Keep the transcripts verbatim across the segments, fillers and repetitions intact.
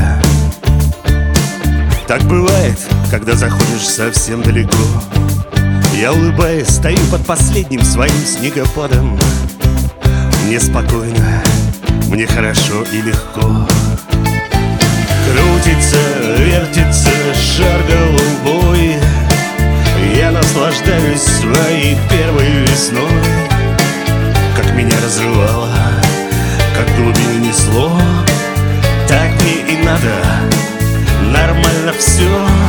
Так бывает, когда заходишь совсем далеко. Я, улыбаясь, стою под последним своим снегопадом. Мне спокойно, мне хорошо и легко. Крутится, вертится шар голубой. Я наслаждаюсь своей первой весной. Как меня разрывало, как в глубину несло. Так мне и надо, нормально все.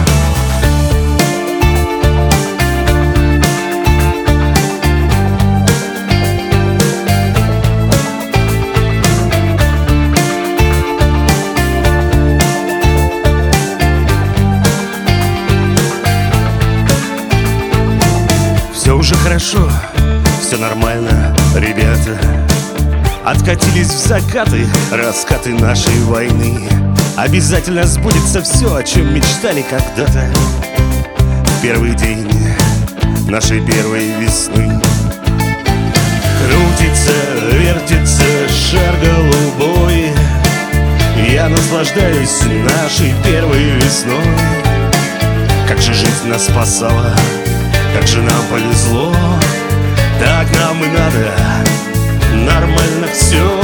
Все уже хорошо, все нормально, ребята. Откатились в закаты раскаты нашей войны. Обязательно сбудется все, о чем мечтали когда-то. В первый день нашей первой весны. Крутится, вертится шар голубой. Я наслаждаюсь нашей первой весной. Как же жизнь нас спасала, как же нам повезло. Так нам и надо, нормально все.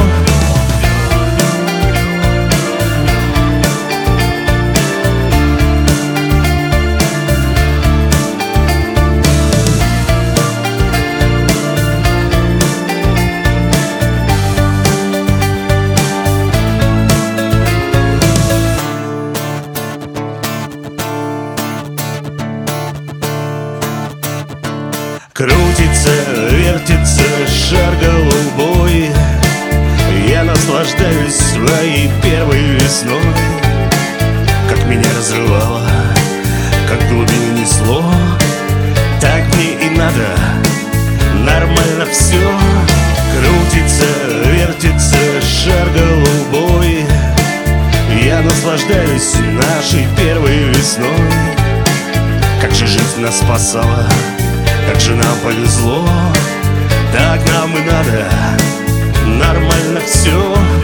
Крутится, вертится шар голубой. Я наслаждаюсь своей первой весной. Как меня разрывало, как в глубину несло. Так мне и надо, нормально все. Крутится, вертится шар голубой. Я наслаждаюсь нашей первой весной. Как же жизнь нас спасала, как же нам повезло. Так нам и надо, нормально все.